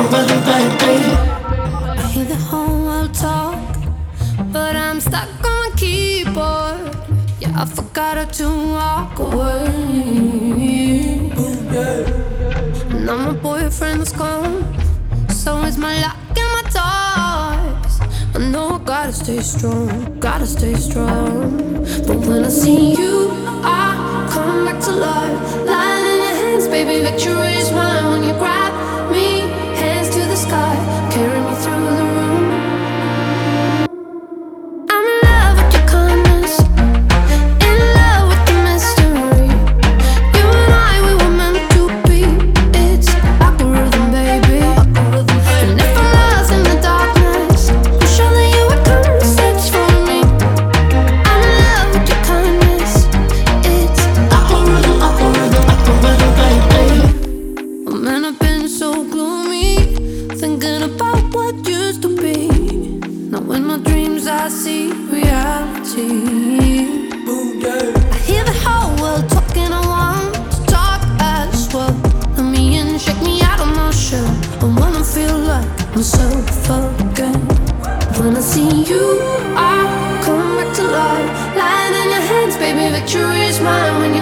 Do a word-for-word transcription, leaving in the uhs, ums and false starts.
I hear the whole world talk, but I'm stuck on my keyboard. Yeah, I forgot how to walk away. Now my boyfriend is gone, so is my lock and my doors. I know I gotta stay strong, gotta stay strong. But when I see you, I come back to life. Lying in your hands, baby, victory is mine. When you grab me, hands to the sky, carry me through the room. I'm in love with your kindness, in love with the mystery. You and I, we were meant to be. It's like a rhythm, baby. And if I'm lost in the darkness, I'm sure that you would come and search for me. I'm in love with your kindness. It's like a rhythm, like a rhythm, like a rhythm, baby. Oh man, I've been so gloomy, thinking about what used to be. Now in my dreams I see reality. I hear the whole world talking, I want to talk as well. Let me in, shake me out of my shell. I wanna feel like myself again. When I see you, I come back to life. Lying in your hands, baby, victory is mine. When